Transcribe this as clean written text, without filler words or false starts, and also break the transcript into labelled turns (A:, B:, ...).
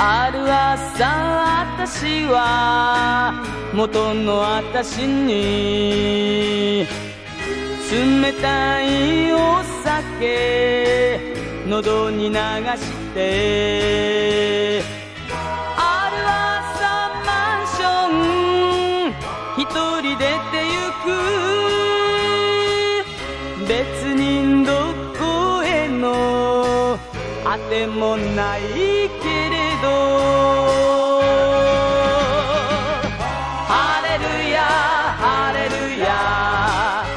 A: ある朝私は元の私に冷たいお酒喉に流してある朝マンション一人出てゆく別にどこへのあてもないけれど